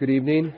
Good evening.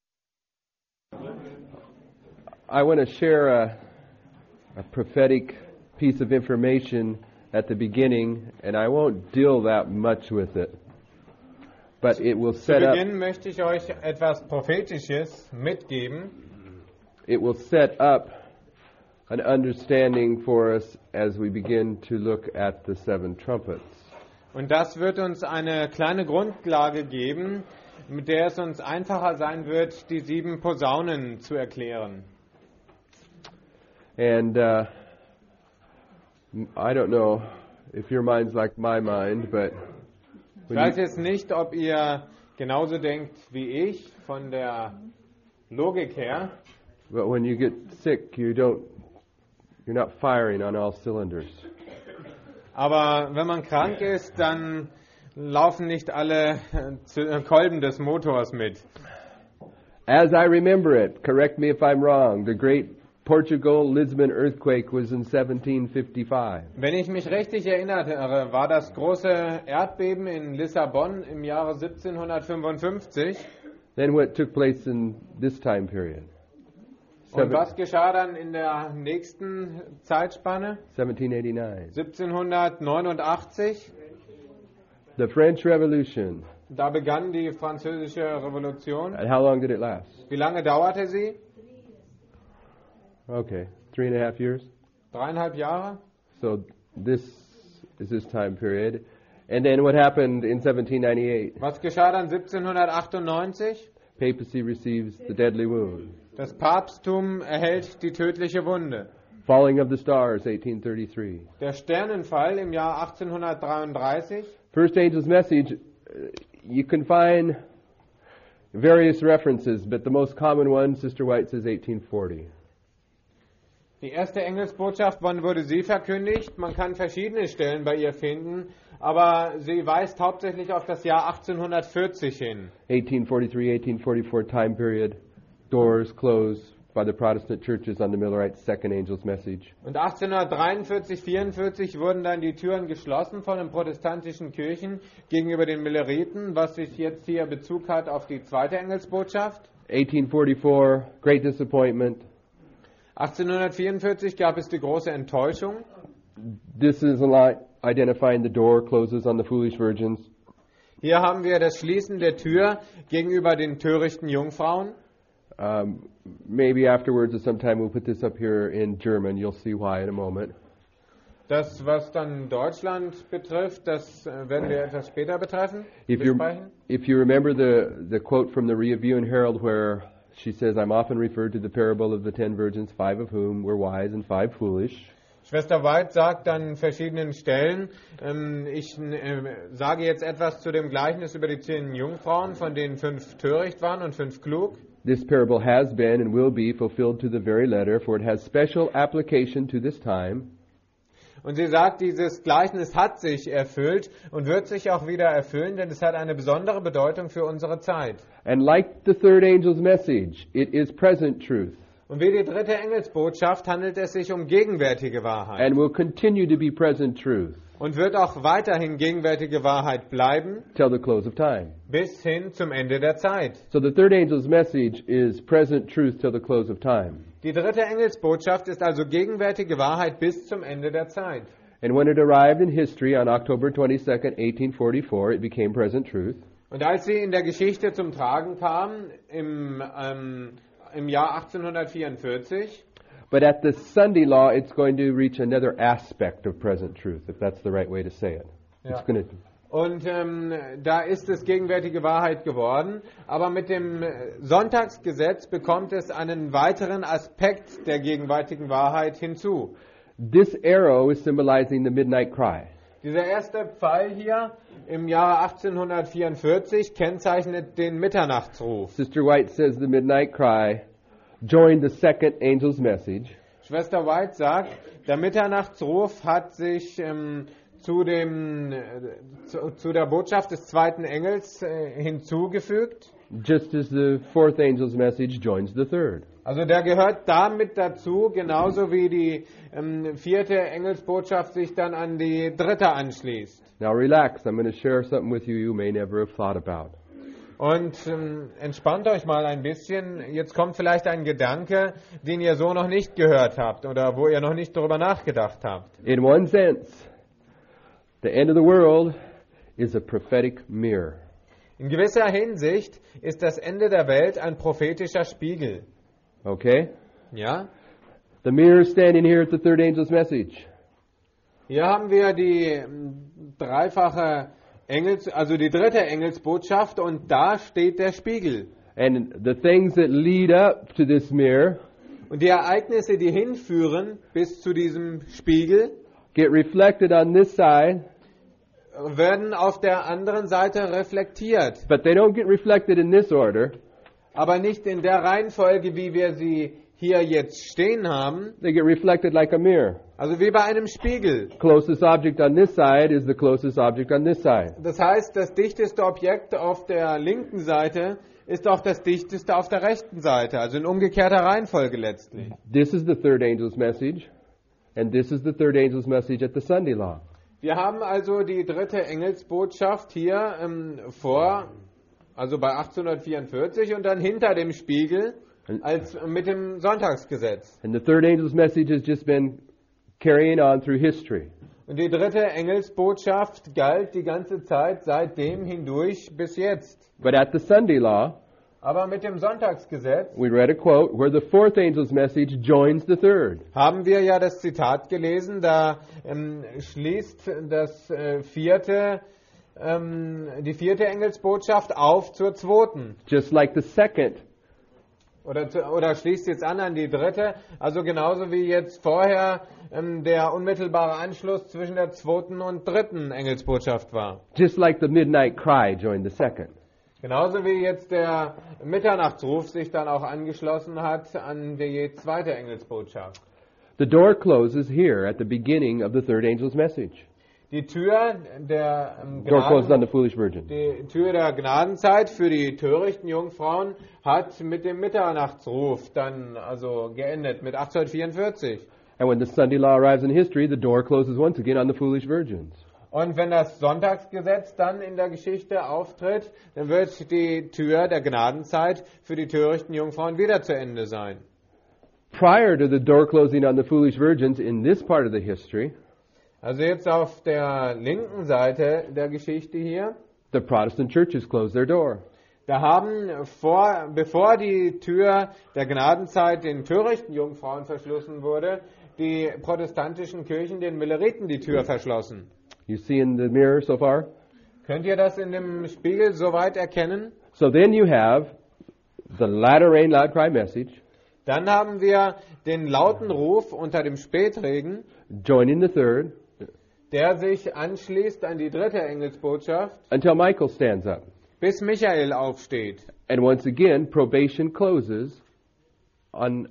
I want to share a prophetic piece of information at the beginning, and I won't deal that much with it, but it will Zu set up. Beginn möchte ich euch etwas Prophetisches mitgeben. It will set up an understanding for us as we begin to look at the seven trumpets. Und das wird uns eine kleine Grundlage geben, mit der es uns einfacher sein wird, die 7 Posaunen zu erklären. And I don't know if your mind's like my mind, but Ich weiß jetzt nicht, ob ihr genauso denkt wie ich von der Logik her, when you get sick, you're not firing on all cylinders. aber wenn man krank ist, dann laufen nicht alle Kolben des Motors mit. As I remember it, correct me if I'm wrong, the great Portugal-Lisbon earthquake was in 1755. Wenn ich mich richtig erinnere, war das große Erdbeben in Lissabon im Jahre 1755. Then what took place in this time period? Und was geschah dann in der nächsten Zeitspanne? 1789. 1789. The French Revolution. Da begann die französische Revolution. And how long did it last? Wie lange dauerte sie? Okay, 3.5 years. 3,5 Jahre. So this is this time period. And then what happened in 1798? Was geschah dann 1798? Papacy receives the deadly wound. Das Papsttum erhält die tödliche Wunde. Falling of the stars, 1833. Der Sternenfall im Jahr 1833. First angel's message, you can find various references, but the most common one, Sister White says 1840. Die erste Engelsbotschaft, wann wurde sie verkündigt? Man kann verschiedene Stellen bei ihr finden, aber sie weist hauptsächlich auf das Jahr 1840 hin. 1843, 1844 time period, doors closed by the Protestant churches on the Millerites' second angel's message. Und 1843, 44 wurden dann die Türen geschlossen von den protestantischen Kirchen gegenüber den Milleriten, was sich jetzt hier Bezug hat auf die zweite Engelsbotschaft. 1844, great disappointment. 1844 gab es die große Enttäuschung. This is a line identifying the door closes on the foolish virgins. Hier haben wir das Schließen der Tür gegenüber den törichten Jungfrauen. Maybe afterwards, at some time, we'll put this up here in German. You'll see why in a moment. Das, was dann Deutschland betrifft, das werden wir etwas später besprechen. If you remember the quote from the Review and Herald where she says, I'm often referred to the parable of the 10 virgins, 5 of whom were wise and 5 foolish. Schwester White sagt an verschiedenen Stellen, ich sage jetzt etwas zu dem Gleichnis über die 10 Jungfrauen, von denen 5 töricht waren und 5 klug. This parable has been and will be fulfilled to the very letter, for it has special application to this time. Und sie sagt, dieses Gleichnis hat sich erfüllt und wird sich auch wieder erfüllen, denn es hat eine besondere Bedeutung für unsere Zeit. And like the third angel's message, it is present truth. Und wie die dritte Engelsbotschaft handelt es sich um gegenwärtige Wahrheit. And will continue to be present truth. Und wird auch weiterhin gegenwärtige Wahrheit bleiben, till the close of time. Bis hin zum Ende der Zeit. So the third angel's message is present truth till the close of time. Die dritte Engelsbotschaft ist also gegenwärtige Wahrheit bis zum Ende der Zeit. And when it arrived in history on October 22nd, 1844, it became present truth. Und als sie in der Geschichte zum Tragen kam, im Jahr 1844, but at the Sunday law, it's going to reach another aspect of present truth, if that's the right way to say it. Ja. It's going to. Und da ist es gegenwärtige Wahrheit geworden. Aber mit dem Sonntagsgesetz bekommt es einen weiteren Aspekt der gegenwärtigen Wahrheit hinzu. This arrow is symbolizing the midnight cry. Dieser erste Pfeil hier im Jahre 1844 kennzeichnet den Mitternachtsruf. Sister White says the midnight cry joined the second angel's message. Schwester White sagt, der Mitternachtsruf hat sich zu der Botschaft des zweiten Engels hinzugefügt. Just as the fourth angel's message joins the third. Also der gehört damit dazu, genauso wie die vierte Engelsbotschaft sich dann an die dritte anschließt. Now relax, I'm going to share something with you you may never have thought about. Und entspannt euch mal ein bisschen. Jetzt kommt vielleicht ein Gedanke, den ihr so noch nicht gehört habt oder wo ihr noch nicht darüber nachgedacht habt. In one sense, the end of the world is a prophetic mirror. In gewisser Hinsicht ist das Ende der Welt ein prophetischer Spiegel. Okay? Ja? The mirror is standing here at the third angel's message. Hier haben wir die die dritte Engelsbotschaft und da steht der Spiegel. And the things that lead up to this mirror Und die Ereignisse, die hinführen bis zu diesem Spiegel, get reflected on this side, werden auf der anderen Seite reflektiert. but they don't get reflected in this order. Aber nicht in der Reihenfolge, wie wir sie hier jetzt stehen haben. They get reflected like a mirror. Also wie bei einem Spiegel. Closest object on this side is the closest object on this side. Das heißt, das dichteste Objekt auf der linken Seite ist auch das dichteste auf der rechten Seite. Also in umgekehrter Reihenfolge letztlich. This is the third angel's message, and this is the third angel's message at the Sunday law. Wir haben also die dritte Engelsbotschaft hier also bei 1844 und dann hinter dem Spiegel als mit dem Sonntagsgesetz. And the third angel's message has just been carrying on through history. Und die dritte Engelsbotschaft galt die ganze Zeit seitdem hindurch bis jetzt. But at the Sunday law, Aber mit dem Sonntagsgesetz we read a quote where the fourth angel's message joins the third. haben wir ja das Zitat gelesen, da schließt die vierte Engelsbotschaft auf zur zweiten. Just like the second Oder schließt jetzt an die dritte, also genauso wie jetzt vorher der unmittelbare Anschluss zwischen der zweiten und dritten Engelsbotschaft war. Just like the midnight cry joined the second. Genauso wie jetzt der Mitternachtsruf sich dann auch angeschlossen hat an die zweite Engelsbotschaft. The door closes here at the beginning of the third angel's message. Die Tür der Door closes on the foolish virgin. Die Tür der Gnadenzeit für die törichten Jungfrauen hat mit dem Mitternachtsruf dann also geendet, mit 1844. And when the Sunday law arrives in history, the door closes once again on the foolish virgins. Und wenn das Sonntagsgesetz dann in der Geschichte auftritt, dann wird die Tür der Gnadenzeit für die törichten Jungfrauen wieder zu Ende sein. Prior to the door closing on the foolish virgins in this part of the history, Also jetzt auf der linken Seite der Geschichte hier, the Protestant churches closed their door. da haben bevor die Tür der Gnadenzeit den törichten Jungfrauen verschlossen wurde, die protestantischen Kirchen den Milleriten die Tür verschlossen. You see in the mirror so far? Könnt ihr das in dem Spiegel soweit erkennen? So then you have the latter rain, loud cry message Dann haben wir den lauten Ruf unter dem Spätregen, joining the third der sich anschließt an die dritte Engelsbotschaft, until Michael stands up. bis Michael aufsteht. And once again, probation closes on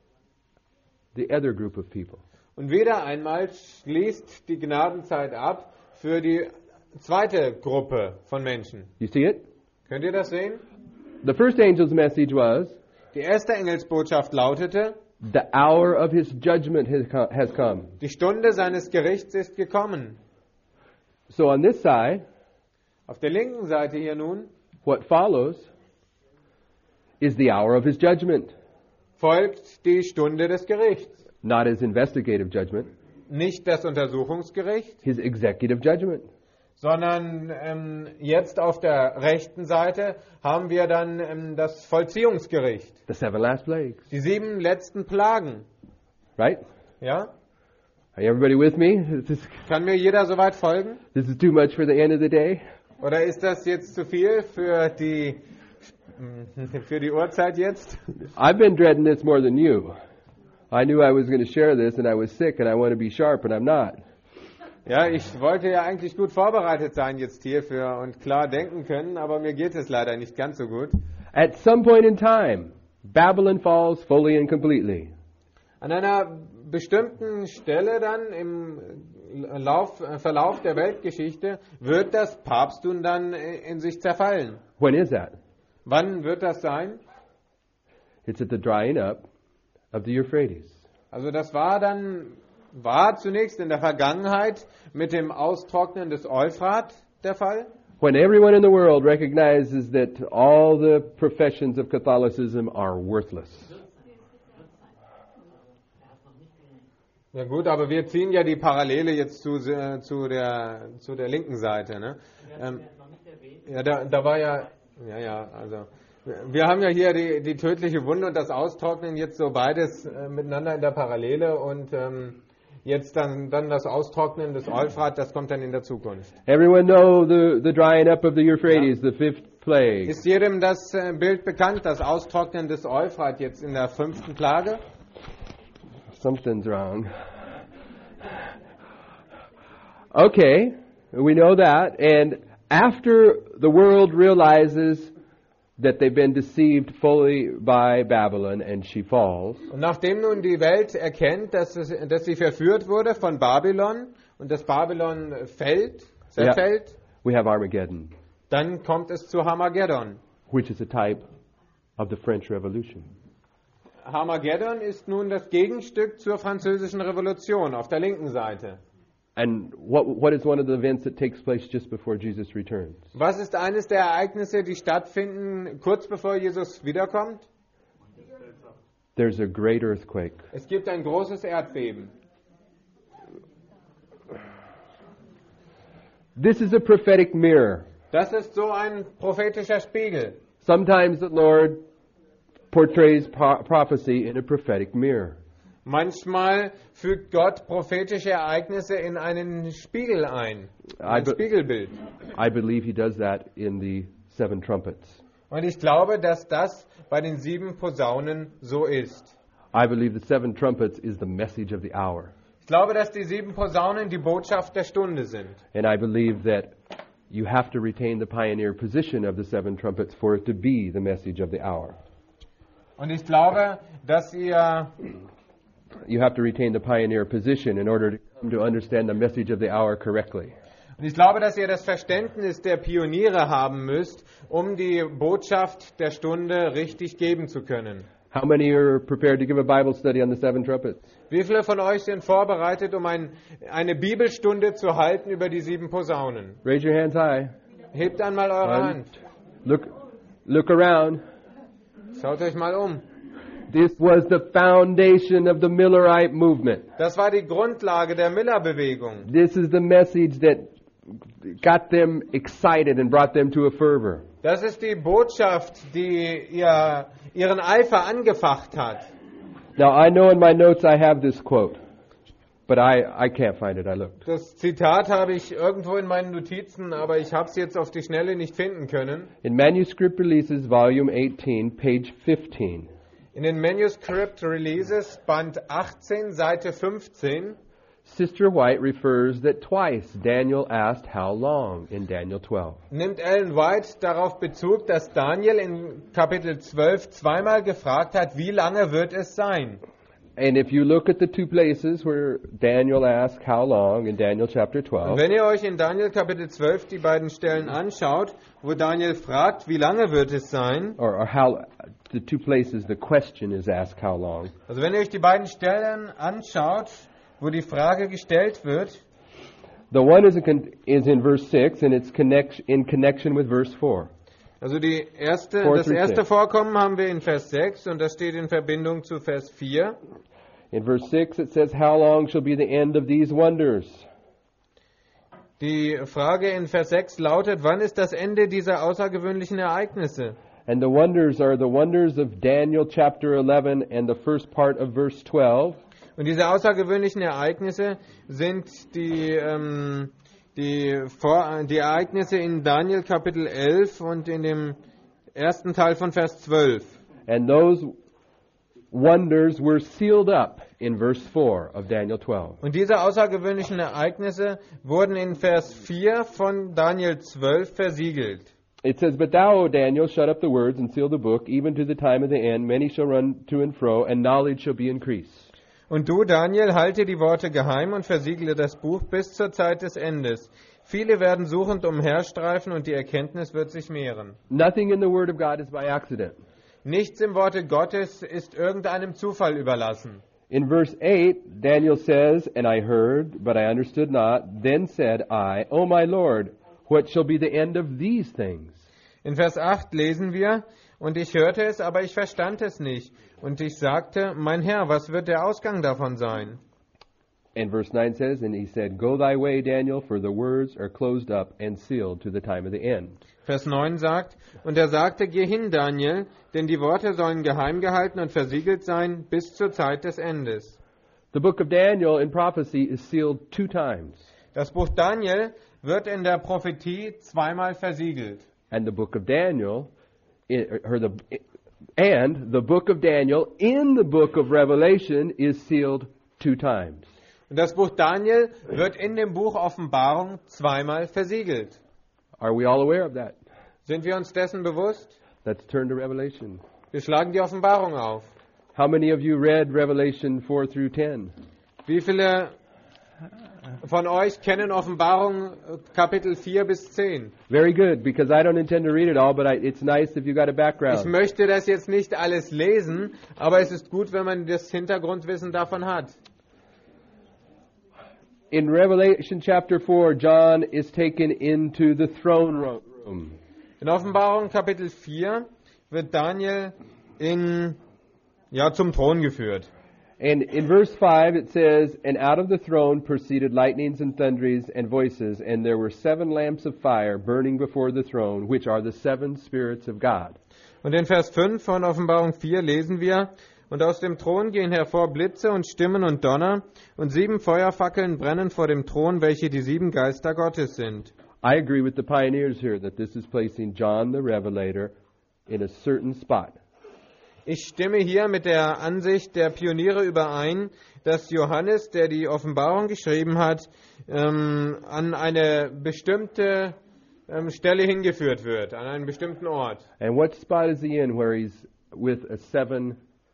the other group of people. Und wieder einmal schließt die Gnadenzeit ab für die zweite Gruppe von Menschen. You see it? Könnt ihr das sehen? The first angel's message was, Die erste Engelsbotschaft lautete, the hour of his judgment has come. die Stunde seines Gerichts ist gekommen. So on this side, Auf der linken Seite hier nun what follows is the hour of his judgment, folgt die Stunde des Gerichts. not his investigative judgment, Nicht das Untersuchungsgericht, his executive judgment. sondern jetzt auf der rechten Seite haben wir dann das Vollziehungsgericht. The 7 last plagues. Die 7 letzten Plagen. Right? Ja? Are everybody with me? Kann mir jeder soweit folgen? This is too much for the end of the day? Oder ist das jetzt zu viel für die Uhrzeit jetzt? I've been dreading this more than you. I knew I was going to share this and I was sick and I want to be sharp and I'm not. Ja, ich wollte ja eigentlich gut vorbereitet sein jetzt hierfür und klar denken können, aber mir geht es leider nicht ganz so gut. At some point in time, Babylon falls fully and completely. An einer bestimmten Stelle dann im Verlauf der Weltgeschichte wird das Papsttum dann in sich zerfallen. When is that? Wann wird das sein? It's at the drying up of the Euphrates. Also das war zunächst in der Vergangenheit mit dem Austrocknen des Euphrat der Fall. when everyone in the world recognizes that all the professions of Catholicism are worthless. Ja gut, aber wir ziehen ja die Parallele jetzt zu der linken Seite. Ne? Ja, da war also wir haben ja hier die tödliche Wunde und das Austrocknen jetzt so beides miteinander in der Parallele und jetzt dann das Austrocknen des Euphrat, das kommt dann in der Zukunft. Everyone know the drying up of the Euphrates, the fifth plague. Ist jedem das Bild bekannt, das Austrocknen des Euphrat jetzt in der 5. Plage? Something's wrong. Okay, we know that. And after the world realizes that they've been deceived fully by Babylon and she falls, Und nachdem nun die Welt erkennt, dass sie verführt wurde von Babylon und dass Babylon zerfällt, we have Armageddon, dann kommt es zu Harmageddon. which is a type of the French Revolution. Harmageddon ist nun das Gegenstück zur französischen Revolution auf der linken Seite. And what is one of the events that takes place just before Jesus returns? Was ist eines der Ereignisse, die stattfinden kurz bevor Jesus wiederkommt? There's a great earthquake. Es gibt ein großes Erdbeben. This is a prophetic mirror. Das ist so ein prophetischer Spiegel. Sometimes the Lord portrays prophecy in a prophetic mirror. Manchmal fügt Gott prophetische Ereignisse in einen Spiegel ein, ein Spiegelbild. I believe he does that in the 7 trumpets. Und ich glaube, dass das bei den 7 Posaunen so ist. I believe the 7 trumpets is the message of the hour. Ich glaube, dass die 7 Posaunen die Botschaft der Stunde sind. And I believe that you have to retain the pioneer position of the 7 trumpets for it to be the message of the hour. Und ich glaube, dass You have to retain the pioneer position in order to come to understand the message of the hour correctly. Und ich glaube, dass ihr das Verständnis der Pioniere haben müsst, um die Botschaft der Stunde richtig geben zu können. How many are prepared to give a Bible study on the 7 trumpets? Wie viele von euch sind vorbereitet, um eine Bibelstunde zu halten über die 7 Posaunen? Raise your hands high. Hebt einmal eure Hand. Look around. Schaut euch mal um. This was the foundation of the Millerite movement. Das war die Grundlage der Miller-Bewegung. This is the message that got them excited and brought them to a fervor. Das ist die Botschaft, die ihren Eifer angefacht hat. Now I know in my notes I have this quote, but I can't find it. I looked. Das Zitat habe ich irgendwo in meinen Notizen, aber ich habe es jetzt auf die Schnelle nicht finden können. In Manuscript Releases, Volume 18, page 15. In den Manuscript Releases, Band 18, Seite 15, Sister White refers that twice Daniel asked how long in Daniel 12. nimmt Ellen White darauf Bezug, dass Daniel in Kapitel 12 zweimal gefragt hat, wie lange wird es sein? And if you look at the 2 places where Daniel asked how long in Daniel chapter Und 12, wenn ihr euch in Daniel Kapitel 12 die beiden Stellen anschaut, wo Daniel fragt, wie lange wird es sein? or how the 2 places the question is asked how long, Also wenn ihr euch die beiden Stellen anschaut, wo die Frage gestellt wird, the one is in verse 6 and it's in connection with verse 4. also Four das through erste six. Vorkommen haben wir in Vers 6 und das steht in Verbindung zu Vers 4. In verse 6 it says, how long shall be the end of these wonders? Die Frage in Vers 6 lautet, wann ist das Ende dieser außergewöhnlichen Ereignisse? And the wonders are the wonders of Daniel chapter 11 and the first part of verse 12. Und diese außergewöhnlichen Ereignisse sind die Ereignisse in Daniel Kapitel 11 und in dem ersten Teil von Vers 12. And those wonders were sealed up in verse 4 of Daniel 12. Und diese außergewöhnlichen Ereignisse wurden in Vers 4 von Daniel 12 versiegelt. It says, but thou, O Daniel, shut up the words and seal the book, even to the time of the end. Many shall run to and fro, and knowledge shall be increased. Und du, Daniel, halte die Worte geheim und versiegle das Buch bis zur Zeit des Endes. Viele werden suchend umherstreifen und die Erkenntnis wird sich mehren. Nothing in the Word of God is by accident. Nichts im Worte Gottes ist irgendeinem Zufall überlassen. In verse 8, Daniel says, and I heard, but I understood not. Then said I, O my Lord, What shall be the end of these things? In Vers 8 lesen wir, und ich hörte es, aber ich verstand es nicht. Und ich sagte, mein Herr, was wird der Ausgang davon sein? And verse 9 says, And he said, Go thy way, Daniel, for the words are closed up and sealed to the time of the end. Vers 9 sagt, und er sagte, geh hin, Daniel, denn die Worte sollen geheim gehalten und versiegelt sein bis zur Zeit des Endes. The book of Daniel in prophecy is sealed 2 times. Das Buch Daniel wird in der Prophetie zweimal versiegelt. And the book of Daniel, and the book of Daniel in the book of Revelation is sealed 2 times. Und das Buch Daniel wird in dem Buch Offenbarung zweimal versiegelt. Are we all aware of that? Sind wir uns dessen bewusst? Let's turn to Revelation. Wir schlagen die Offenbarung auf. How many of you read Revelation 4 through 10? Wie viele von euch kennen Offenbarung Kapitel 4 bis 10? Very good, because I don't intend to read it all, but it's nice if you got a Ich background. möchte das jetzt nicht alles lesen, aber es ist gut, wenn man das Hintergrundwissen davon hat. In Revelation chapter 4, John is taken into the throne room. In Offenbarung Kapitel 4 wird Daniel zum Thron geführt. And in verse 5 it says, And out of the throne proceeded lightnings and thunderings and voices, and there were 7 lamps of fire burning before the throne, which are the 7 spirits of God. Und in Vers 5 von Offenbarung 4 lesen wir, und aus dem Thron gehen hervor Blitze und Stimmen und Donner, und 7 Feuerfackeln brennen vor dem Thron, welche die 7 Geister Gottes sind. I agree with the pioneers here that this is placing John the Revelator in a certain spot. Ich stimme hier mit der Ansicht der Pioniere überein, dass Johannes, der die Offenbarung geschrieben hat, an eine bestimmte Stelle hingeführt wird, an einen bestimmten Ort. And what spot is he in where he's with a seven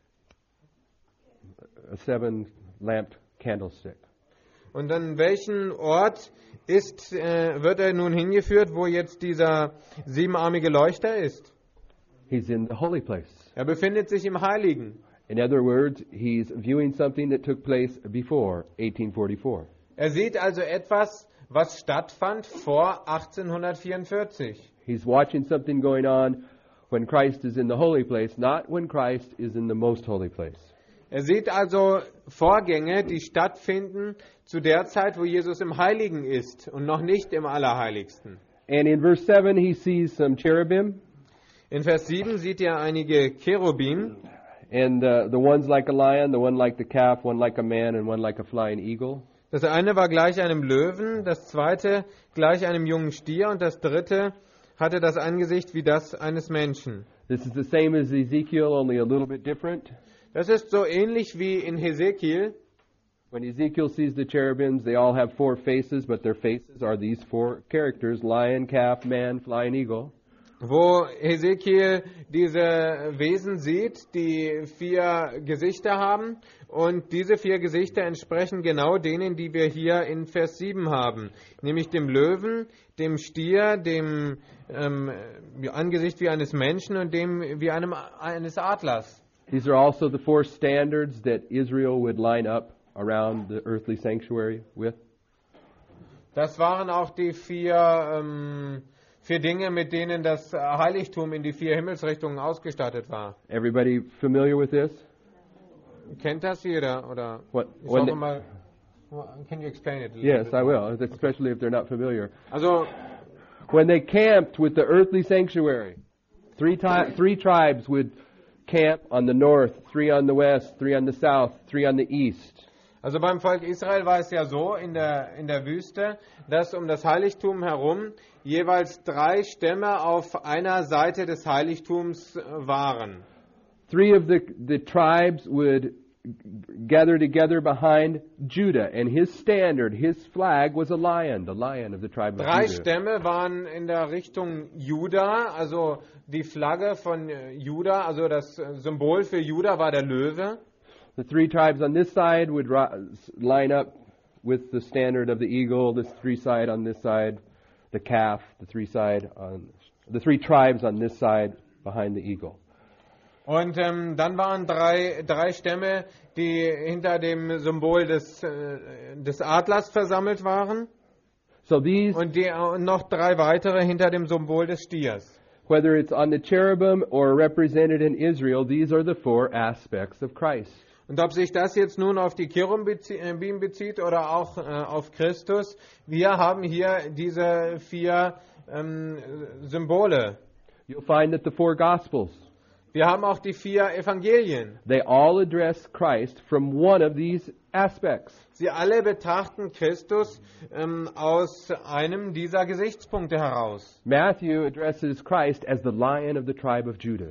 lamped candlestick? Und an welchen Ort wird er nun hingeführt, wo jetzt dieser 7-armige Leuchter ist? He's in the holy place. Er befindet sich im Heiligen. In other words, he's viewing something that took place before 1844. Er sieht also etwas, was stattfand vor 1844. He's watching something going on when Christ is in the holy place, not when Christ is in the most holy place. Er sieht also Vorgänge, die stattfinden zu der Zeit, wo Jesus im Heiligen ist und noch nicht im Allerheiligsten. And in verse 7, he sees some cherubim. In Vers 7 sieht er einige Cherubim. And the one's like a lion, the one like the calf, one like a man, and one like a flying eagle. Das eine war gleich einem Löwen, das zweite gleich einem jungen Stier und das dritte hatte das Angesicht wie das eines Menschen. This is the same as Ezekiel, only a little bit different. Das ist so ähnlich wie in Hesekiel. When Ezekiel sees the cherubims, they all have 4 faces, but their faces are these 4 characters: lion, calf, man, flying eagle. Wo Hesekiel diese Wesen sieht, die 4 Gesichter haben, und diese 4 Gesichter entsprechen genau denen, die wir hier in Vers 7 haben, nämlich dem Löwen, dem Stier, dem Angesicht wie eines Menschen und dem wie eines Adlers. These are also the 4 standards that Israel would line up around the earthly sanctuary with. Das waren auch die 4 Dinge, mit denen das Heiligtum in die 4 Himmelsrichtungen ausgestattet war. Everybody familiar with this? Kennt das jeder? Oder What, ich when hoffe mal, can you explain it? a little yes, bit I more? will, especially if they're not familiar. Also, When they camped with the earthly sanctuary, 3 tribes would camp on the north, 3 on the west, 3 on the south, 3 on the east. Also beim Volk Israel war es ja so in der Wüste, dass um das Heiligtum herum jeweils 3 Stämme auf einer Seite des Heiligtums waren. 3 of the tribes would gather together behind Judah, and his standard, his flag was a lion, the lion of the tribe of 3 Judah. Stämme waren in der Richtung Juda, also die Flagge von Juda, also das Symbol für Juda war der Löwe. The 3 tribes on this side would line up with the standard of the eagle, the 3 side on this side, the calf, the 3 tribes on this side behind the eagle. Und dann waren 3 Stämme, die hinter dem Symbol des Adlers versammelt waren. So these, und noch 3 weitere hinter dem Symbol des Stiers. whether it's on the cherubim or represented in Israel, these are the 4 aspects of Christ. Und ob sich das jetzt nun auf die Cherubim bezieht oder auch auf Christus, wir haben hier diese 4 Symbole. You'll find that the 4 Gospels, Wir haben auch die 4 Evangelien. they all address Christ from one of these aspects. Sie alle betrachten Christus aus einem dieser Gesichtspunkte heraus. Matthew addresses Christ as the Lion of the tribe of Judah.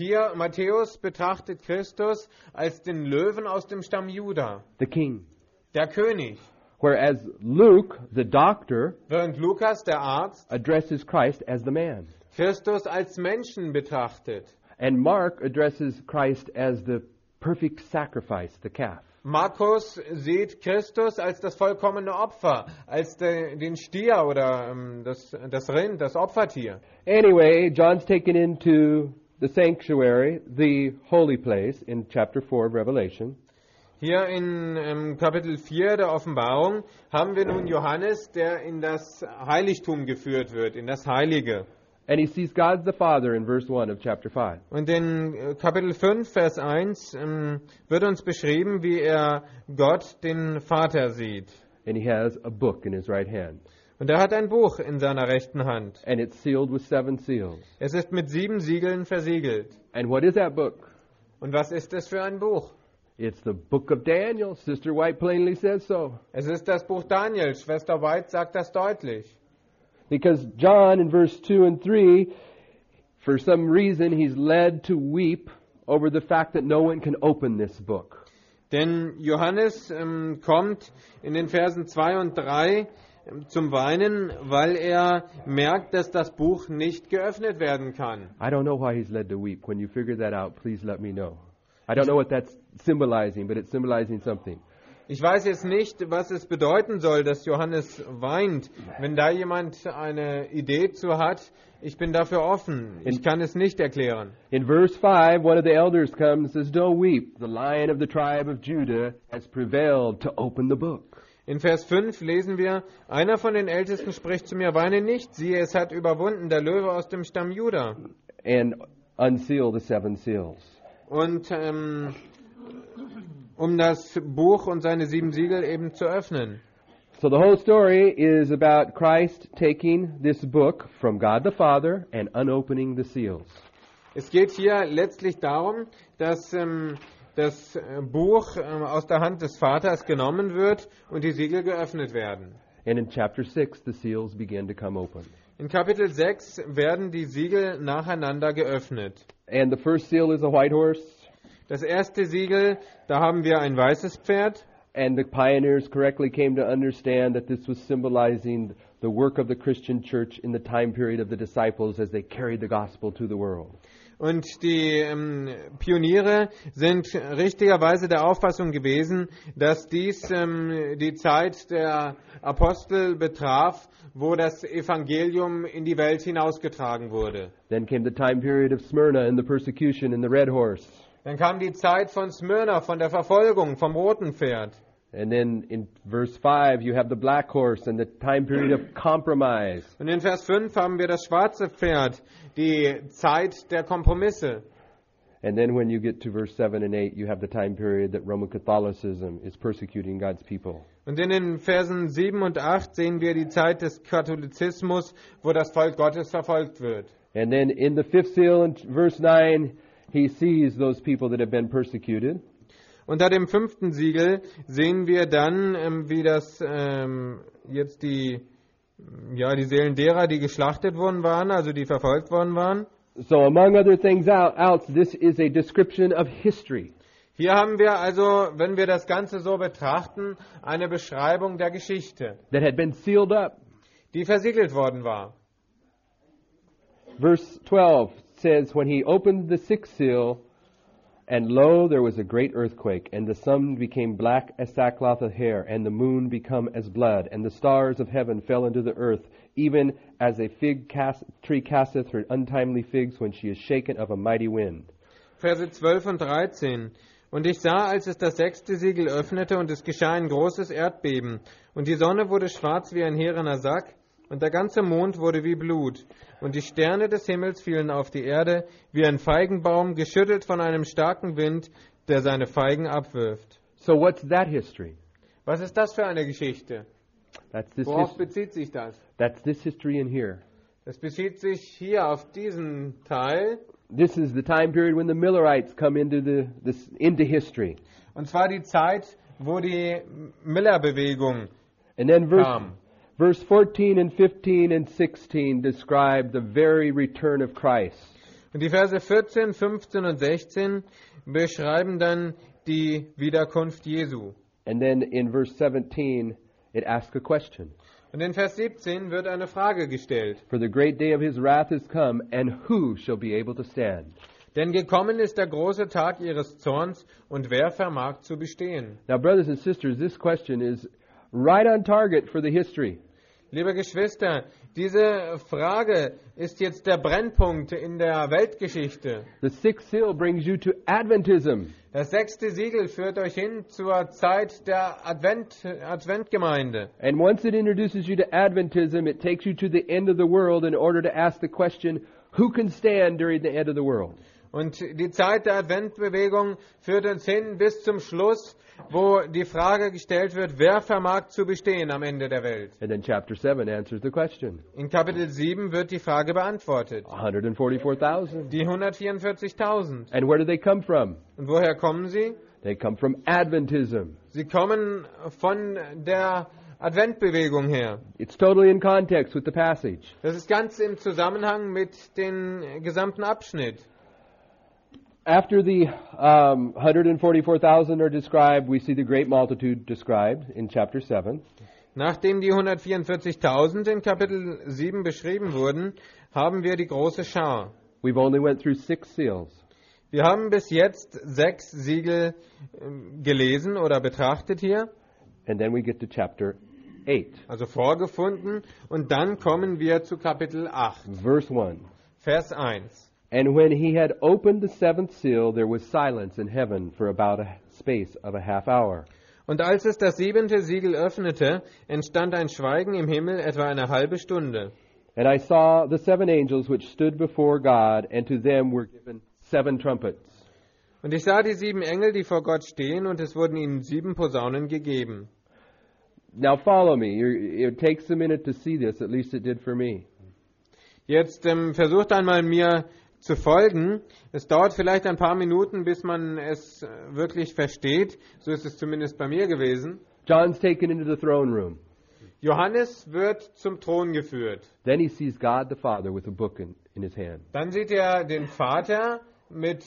Matthäus betrachtet Christus als den Löwen aus dem Stamm Juda, The king. der König. Whereas Luke, the doctor, Während Lukas, der Arzt, addresses Christ as the man. Christus als Menschen betrachtet. And Mark addresses Christ as the perfect sacrifice, the calf. Markus sieht Christus als das vollkommene Opfer, als den Stier oder das Rind, das Opfertier. Anyway, John's taken into the sanctuary, the holy place, in chapter 4 of Revelation. Hier in Kapitel 4 der Offenbarung haben wir nun Johannes, der in das Heiligtum geführt wird, in das Heilige. And he sees God the Father in verse 1 of chapter 5. Und in Kapitel 5, Vers 1 wird uns beschrieben, wie er Gott, den Vater, sieht. And he has a book in his right hand. Und er hat ein Buch in seiner rechten Hand. And it's sealed with 7 seals. Es ist mit 7 Siegeln versiegelt. And what is that book? Und was ist es für ein Buch? It's the book of Daniel. Sister White plainly says so. Es ist das Buch Daniel. Schwester White sagt das deutlich. Because John in verse 2 and 3, for some reason, he's led to weep over the fact that no one can open this book. Denn Johannes kommt in den Versen 2 und 3 zum Weinen, weil er merkt, dass das Buch nicht geöffnet werden kann. I don't know why he's led to weep. When you figure that out, please let me know. I don't know what that's symbolizing, but it's symbolizing something. Ich weiß jetzt nicht, was es bedeuten soll, dass Johannes weint. Wenn da jemand eine Idee zu hat, ich bin dafür offen. Ich kann es nicht erklären. In verse 5, one of the elders comes and says, "Don't weep. The Lion of the tribe of Judah has prevailed to open the book." In Vers 5 lesen wir, einer von den Ältesten spricht zu mir, weine nicht, siehe, es hat überwunden, der Löwe aus dem Stamm Juda. And unseal the 7 seals. Und um das Buch und seine 7 Siegel eben zu öffnen. So the whole story is about Christ taking this book from God the Father and unopening the seals. Es geht hier letztlich darum, dass das Buch aus der Hand des Vaters genommen wird und die Siegel geöffnet werden. And in chapter 6, the seals begin to come open. In Kapitel 6 werden die Siegel nacheinander geöffnet. And the first seal is a white horse. Das erste Siegel, da haben wir ein weißes Pferd. And the pioneers correctly came to understand that this was symbolizing the work of the Christian church in the time period of the disciples as they carried the gospel to the world. Und die Pioniere sind richtigerweise der Auffassung gewesen, dass dies die Zeit der Apostel betraf, wo das Evangelium in die Welt hinausgetragen wurde. Then came the time period of Smyrna and the persecution and the red horse. Dann kam die Zeit von Smyrna, von der Verfolgung, vom roten Pferd. And then in verse 5, you have the black horse and the time period of compromise. Und in Vers 5 haben wir das schwarze Pferd, die Zeit der Kompromisse. And then when you get to verse 7 and 8, you have the time period that Roman Catholicism is persecuting God's people. Und in den Versen 7 und 8 sehen wir die Zeit des Katholizismus, wo das Volk Gottes verfolgt wird. And then in the 5th seal in verse 9, he sees those people that have been persecuted. Unter dem 5. Siegel sehen wir dann, wie das jetzt die Seelen derer, die geschlachtet worden waren, also die verfolgt worden waren. So among other things else, this is a description of history. Hier haben wir also, wenn wir das Ganze so betrachten, eine Beschreibung der Geschichte, That had been sealed up. die versiegelt worden war. Verse 12 says, when he opened the 6th seal, and lo, there was a great earthquake, and the sun became black as sackcloth of hair, and the moon become as blood, and the stars of heaven fell into the earth, even as a fig tree casteth her untimely figs when she is shaken of a mighty wind. Verse 12 und 13. Und ich sah, als es das 6. Siegel öffnete, und es geschah ein großes Erdbeben. Und die Sonne wurde schwarz wie ein härener Sack, und der ganze Mond wurde wie Blut. Und die Sterne des Himmels fielen auf die Erde, wie ein Feigenbaum, geschüttelt von einem starken Wind, der seine Feigen abwirft. So what's that history? Was ist das für eine Geschichte? Worauf bezieht sich das? That's this history in here. Es bezieht sich hier auf diesen Teil. This is the time period when the Millerites come into history. Und zwar die Zeit, wo die Miller-Bewegung And then kam. verse 14 and 15 and 16 describe the very return of Christ. Und die Verse 14, 15 und 16 beschreiben dann die Wiederkunft Jesu. And then in verse 17, it asks a question. Und in Vers 17 wird eine Frage gestellt. For the great day of his wrath is come, and who shall be able to stand? Denn gekommen ist der große Tag ihres Zorns, und wer vermag zu bestehen? Now, brothers and sisters, this question is right on target for the history. Liebe Geschwister, diese Frage ist jetzt der Brennpunkt in der Weltgeschichte. The sixth seal brings you to Adventism. Das 6. Siegel führt euch hin zur Zeit der Adventgemeinde. And once it introduces you to Adventism, it takes you to the end of the world in order to ask the question, who can stand during the end of the world? Und die Zeit der Adventbewegung führt uns hin bis zum Schluss, wo die Frage gestellt wird, wer vermag zu bestehen am Ende der Welt? And then chapter 7 answers the question. In Kapitel 7 wird die Frage beantwortet. 144,000. Die 144.000. And where do they come from? Und woher kommen sie? They come from Adventism. Sie kommen von der Adventbewegung her. It's totally in context with the passage. Das ist ganz im Zusammenhang mit dem gesamten Abschnitt. After the 144,000 are described, we see the great multitude described in chapter 7. Nachdem die 144.000 in Kapitel 7 beschrieben wurden, haben wir die große Schar. We've only went through 6 seals. Wir haben bis jetzt 6 Siegel gelesen oder betrachtet hier. And then we get to chapter 8. Also vorgefunden. Und dann kommen wir zu Kapitel 8. Verse 1. Vers 1. And when he had opened the 7th seal, there was silence in heaven for about a space of a half hour. Und als es das 7. Siegel öffnete, entstand ein Schweigen im Himmel etwa eine halbe Stunde. And I saw the 7 angels which stood before God, and to them were given 7 trumpets. Und ich sah die 7 Engel, die vor Gott stehen, und es wurden ihnen 7 Posaunen gegeben. Now follow me. It takes a minute to see this, at least it did for me. Jetzt versucht einmal mir zu folgen. Es dauert vielleicht ein paar Minuten, bis man es wirklich versteht. So ist es zumindest bei mir gewesen. John's taken into the throne room. Johannes wird zum Thron geführt. Then he sees God the Father with a book in his hand. Dann sieht er den Vater mit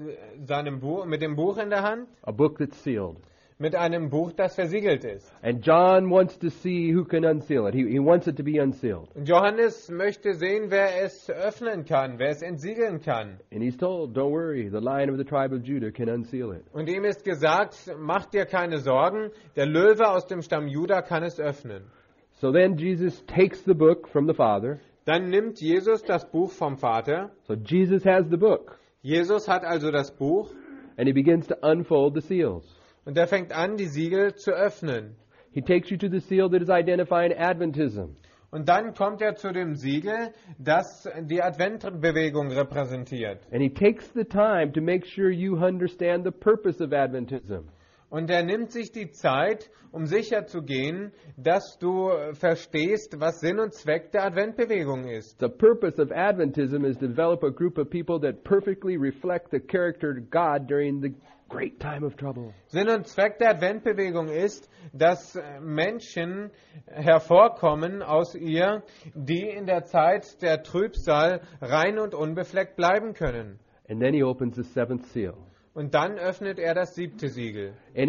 dem Buch in der Hand. A book that's sealed. Mit einem Buch, das versiegelt ist. And John wants to see who can unseal it. He wants it to be unsealed. Und Johannes möchte sehen, wer es öffnen kann, wer es entsiegeln kann. And he's told, don't worry, the Lion of the tribe of Judah can unseal it. Und ihm ist gesagt, mach dir keine Sorgen, der Löwe aus dem Stamm Juda kann es öffnen. So then Jesus takes the book from the Father. Dann nimmt Jesus das Buch vom Vater. So Jesus has the book. Jesus hat also das Buch. And he begins to unfold the seals. Und er fängt an, die Siegel zu öffnen. He takes you to the seal that is identifying Adventism. Und dann kommt er zu dem Siegel, das die Adventbewegung repräsentiert. And he takes the time to make sure you understand the purpose of Adventism. Und er nimmt sich die Zeit, um sicherzugehen, dass du verstehst, was Sinn und Zweck der Adventbewegung ist. The purpose of Adventism is to develop a group of people that perfectly reflect the character of God during the great time of trouble. Sinn und Zweck der Adventbewegung ist, dass Menschen hervorkommen aus ihr, die in der Zeit der Trübsal rein und unbefleckt bleiben können. And then he opens the 7th seal. Und dann öffnet er das 7. Siegel. And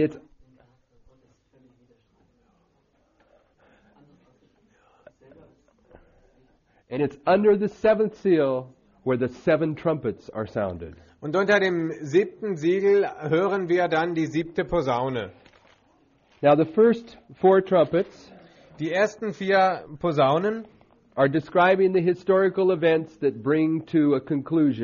it's under the 7th seal where the 7 trumpets are sounded. Und unter dem 7. Siegel hören wir dann die 7. Posaune. Now the first 4 trumpets Die ersten 4 Posaunen are describing the historical events that bring to a conclusion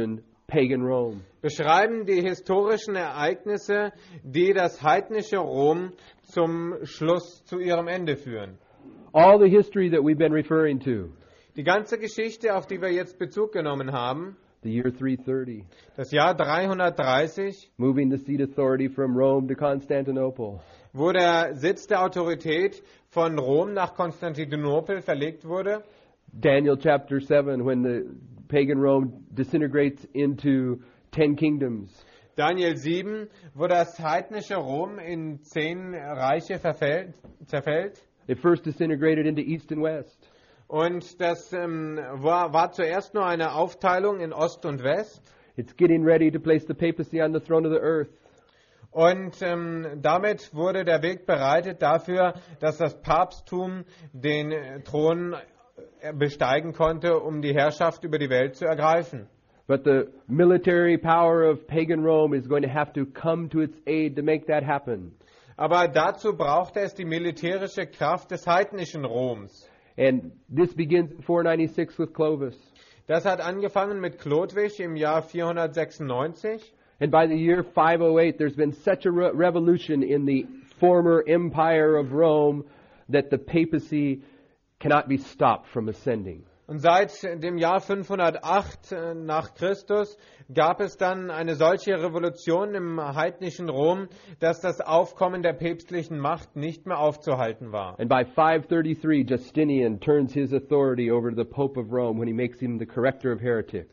pagan Rome. beschreiben die historischen Ereignisse, die das heidnische Rom zum Schluss zu ihrem Ende führen. All the history that we've been referring to, Die ganze Geschichte, auf die wir jetzt Bezug genommen haben, the year 330, das Jahr 330, moving the seat authority from Rome to Constantinople, wo der Sitz der Autorität von Rom nach Konstantinopel verlegt wurde. Daniel chapter 7, when the pagan Rome disintegrates into 10 kingdoms. Daniel 7, wo das heidnische Rom in 10 Reiche zerfällt. It first disintegrated into East and West. Und das war zuerst nur eine Aufteilung in Ost und West. It's getting ready to place the papacy on the throne of the earth. Und damit wurde der Weg bereitet dafür, dass das Papsttum den Thron besteigen konnte, um die Herrschaft über die Welt zu ergreifen. But the military power of pagan Rome is going to have to come to its aid to make that happen. Aber dazu brauchte es die militärische Kraft des heidnischen Roms. And this begins in 496 with Clovis. Das hat angefangen mit Chlodwig im Jahr 496. And by the year 508, there's been such a revolution in the former empire of Rome that the papacy cannot be stopped from ascending. Und seit dem Jahr 508 nach Christus gab es dann eine solche Revolution im heidnischen Rom, dass das Aufkommen der päpstlichen Macht nicht mehr aufzuhalten war. And by 533, Justinian turns his authority over to the Pope of Rome when he makes him the corrector of heretics.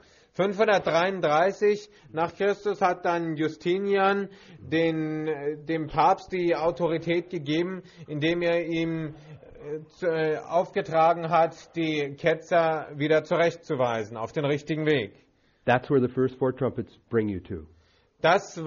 533 nach Christus hat dann Justinian dem Papst die Autorität gegeben, indem er ihm aufgetragen hat, die Ketzer wieder zurechtzuweisen auf den richtigen Weg. That's where the first 4 trumpets bring you to. Das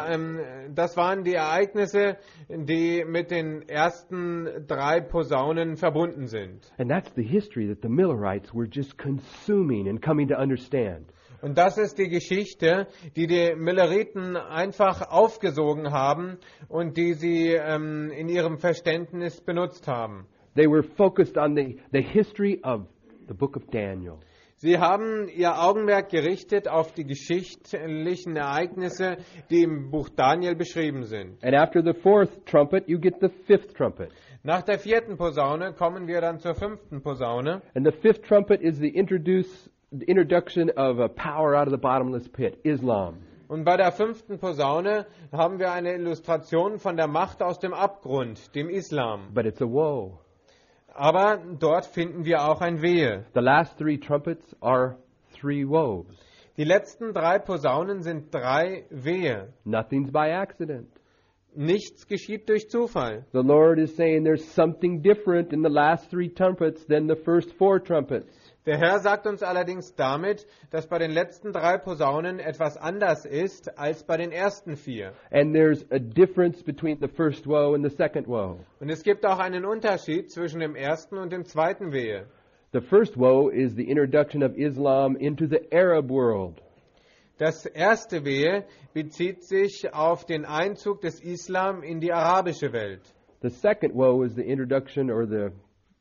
waren die Ereignisse, die mit den ersten 3 Posaunen verbunden sind. And that's the history that the Millerites were just consuming and coming to understand. Und das ist die Geschichte, die die Milleriten einfach aufgesogen haben und die sie in ihrem Verständnis benutzt haben. They were focused on the history of the book of Daniel. Sie haben ihr Augenmerk gerichtet auf die geschichtlichen Ereignisse, die im Buch Daniel beschrieben sind. And after the 4th trumpet, you get the 5th trumpet. Nach der 4. Posaune kommen wir dann zur 5. Posaune. And the 5th trumpet is the introduction of a power out of the bottomless pit, Islam. Und bei der 5. Posaune haben wir eine Illustration von der Macht aus dem Abgrund, dem Islam. But it's a woe. Aber dort finden wir auch ein Wehe. The last 3 trumpets are 3 woes. Die letzten 3 Posaunen sind 3 Wehe. Nothing's by accident. Nichts geschieht durch Zufall. The Lord is saying there's something different in the last 3 trumpets than the first 4 trumpets. Der Herr sagt uns allerdings damit, dass bei den letzten 3 Posaunen etwas anders ist als bei den ersten 4. And there's a difference between the first woe and the second woe. Und es gibt auch einen Unterschied zwischen dem ersten und dem zweiten Wehe. The first woe is the introduction of Islam into the Arab world. Das erste Wehe bezieht sich auf den Einzug des Islam in die arabische Welt. The second woe is the introduction or the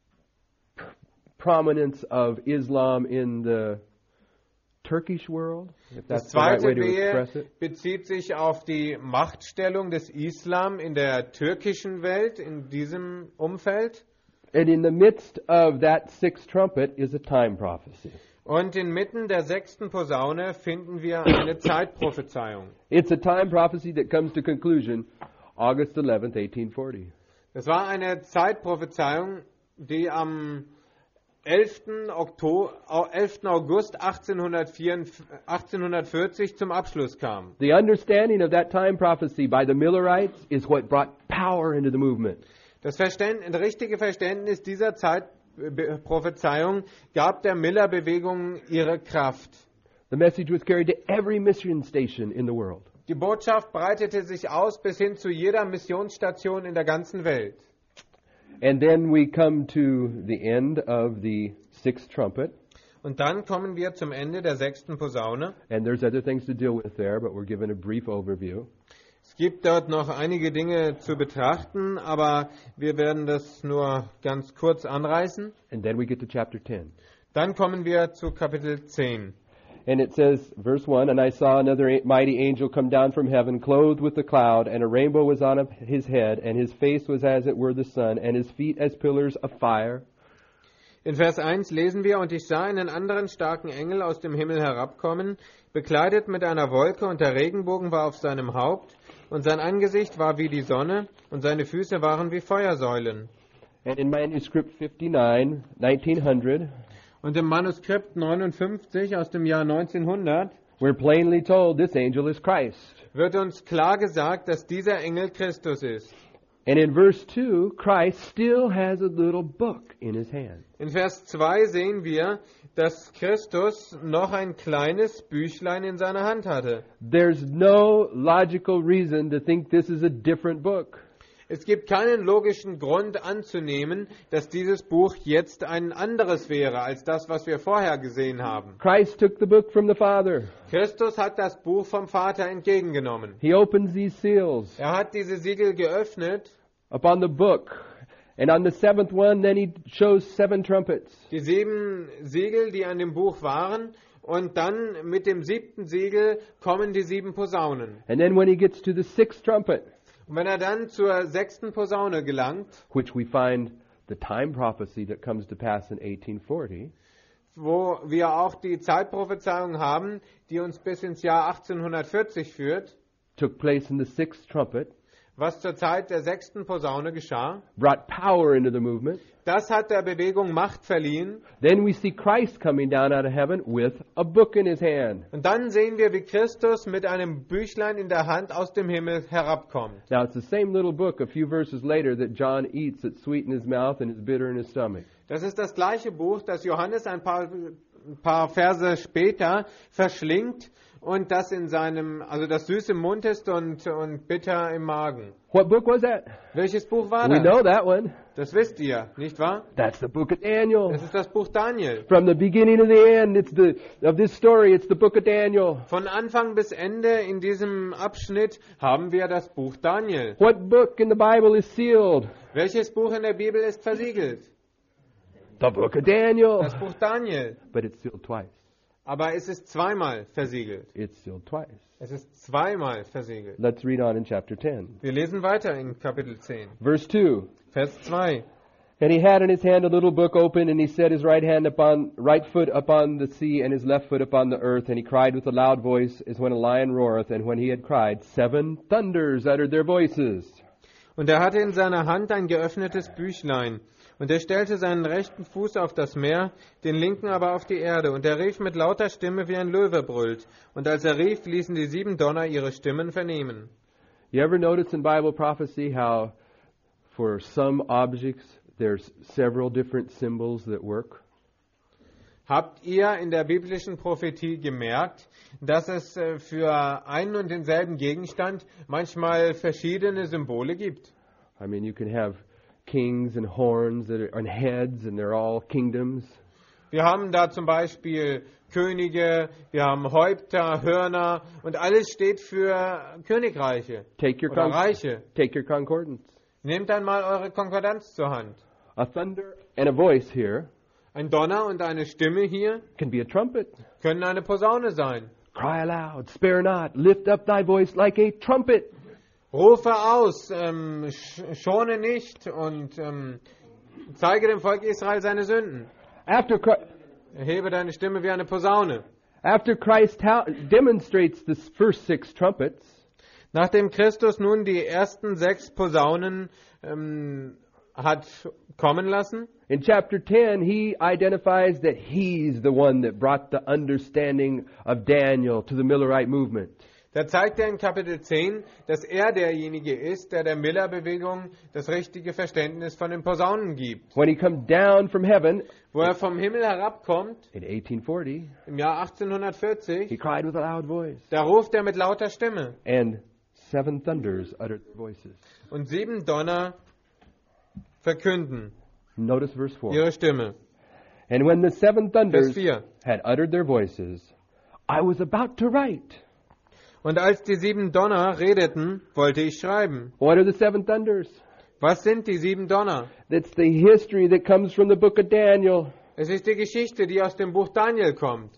prominence of Islam in the Turkish world, if Das that's the right way zweite to Wehe express it. bezieht sich auf die Machtstellung des Islam in der türkischen Welt, in diesem Umfeld. And in the midst of that 6th trumpet is a time prophecy. Und inmitten der 6. Posaune finden wir eine Zeitprophezeiung. It's a time prophecy that comes to conclusion August 11th, 1840. Das war eine Zeitprophezeiung, die am 11. August 1840 zum Abschluss kam. The understanding of that time prophecy by the Millerites is what brought power into the movement. Das richtige Verständnis dieser Zeitprophezeiung gab der Miller-Bewegung ihre Kraft. The message was carried to every mission station in the world. Die Botschaft breitete sich aus bis hin zu jeder Missionsstation in der ganzen Welt. And then we come to the end of the 6th trumpet. Und dann kommen wir zum Ende der 6. Posaune. And there's other things to deal with there, but we're given a brief overview. Es gibt dort noch einige Dinge zu betrachten, aber wir werden das nur ganz kurz anreißen. And then we get to chapter 10. Dann kommen wir zu Kapitel 10. And it says, verse 1, "And I saw another mighty angel come down from heaven, clothed with a cloud, and a rainbow was on his head, and his face was as it were the sun, and his feet as pillars of fire." In Vers 1 lesen wir, und ich sah einen anderen starken Engel aus dem Himmel herabkommen, bekleidet mit einer Wolke, und der Regenbogen war auf seinem Haupt, und sein Angesicht war wie die Sonne, und seine Füße waren wie Feuersäulen. And in Manuscript 59, 1900, Und im Manuskript 59 aus dem Jahr 1900 we're plainly told this angel is Christ. wird uns klar gesagt, dass dieser Engel Christus ist. And in verse 2, Christ still has a little book in his hand. In Vers 2 sehen wir, dass Christus noch ein kleines Büchlein in seiner Hand hatte. There's no logical reason to think this is a different book. Es gibt keinen logischen Grund anzunehmen, dass dieses Buch jetzt ein anderes wäre als das, was wir vorher gesehen haben. Christ took the book from the Father. Christus hat das Buch vom Vater entgegengenommen. He opens these seals Er hat diese Siegel geöffnet, upon the book. And on the seventh one, then he shows 7 trumpets. die 7 Siegel, die an dem Buch waren, und dann mit dem 7. Siegel kommen die 7 Posaunen. And then when he gets to the 6th trumpet, Und wenn er dann zur 6. Posaune gelangt, which we find the time prophecy that comes to pass in 1840, wo wir auch die Zeitprophezeiung haben, die uns bis ins Jahr 1840 führt, took place in the 6th trumpet, was zur Zeit der 6. Posaune geschah. brought power into the movement. Das hat der Bewegung Macht verliehen. Then we see Christ coming down out of heaven with a book in his hand. Und dann sehen wir, wie Christus mit einem Büchlein in der Hand aus dem Himmel herabkommt. Now it's the same little book a few verses later that John eats that's sweet in his mouth and is bitter in his stomach. Das ist das gleiche Buch, das Johannes ein paar Verse später verschlingt und das in seinem, also das süß im Mund ist und bitter im Magen. What book was that? Welches Buch war We das? know that one. Das wisst ihr, nicht wahr? That's the book of Daniel. Das ist das Buch Daniel. From the beginning to the end, of this story, it's the book of Daniel. Von Anfang bis Ende in diesem Abschnitt haben wir das Buch Daniel. What book in the Bible is sealed? Welches Buch in der Bibel ist versiegelt? The book of Daniel. Das Buch Daniel. But it's sealed twice. Aber es ist zweimal versiegelt. It's sealed twice. Es ist zweimal versiegelt. Let's read on in chapter 10. Wir lesen weiter in Kapitel 10. Verse 2. Vers 2. And he had in his hand a little book open, and he set his right foot upon the sea, and his left foot upon the earth, and he cried with a loud voice, as when a lion roareth. And when he had cried, 7 thunders uttered their voices. Und er hatte in seiner Hand ein geöffnetes Büchlein. Und er stellte seinen rechten Fuß auf das Meer, den linken aber auf die Erde. Und er rief mit lauter Stimme, wie ein Löwe brüllt. Und als er rief, ließen die 7 Donner ihre Stimmen vernehmen. You ever notice in Bible prophecy how for some objects there's several different symbols that work? Habt ihr in der biblischen Prophetie gemerkt, dass es für einen und denselben Gegenstand manchmal verschiedene Symbole gibt? I mean, you can have kings and horns and heads, and they're all kingdoms. Wir haben da zum Beispiel Könige, wir haben Häupter, Hörner und alles steht für Königreiche oder Reiche. Take your concordance. Nehmt einmal eure Konkordanz zur Hand. A thunder and a voice here Ein Donner und eine Stimme hier can be a trumpet. können eine Posaune sein. Cry aloud, spare not, lift up thy voice like a trumpet. Rufe aus, schone nicht und zeige dem Volk Israel seine Sünden. Erhebe deine Stimme wie eine Posaune. After Christ demonstrates the first 6 trumpets, nachdem Christus nun die ersten 6 Posaunen hat kommen lassen, in chapter 10 he identifies that he's the one that brought the understanding of Daniel to the Millerite movement. Da zeigt er in Kapitel 10, dass er derjenige ist, der Miller-Bewegung das richtige Verständnis von den Posaunen gibt. When he comes down from heaven, wo er vom Himmel herabkommt, in 1840, im Jahr 1840, he cried with a loud voice. Da ruft er mit lauter Stimme. And 7 thunders uttered their voices. Und 7 Donner verkünden Notice verse 4. ihre Stimme. And when the 7 thunders Vers 4. had uttered their voices, I was about to write. Und als die 7 Donner redeten, wollte ich schreiben. What are the 7 thunders? Was sind die 7 Donner? That's the history that comes from the book of Daniel. Es ist die Geschichte, die aus dem Buch Daniel kommt.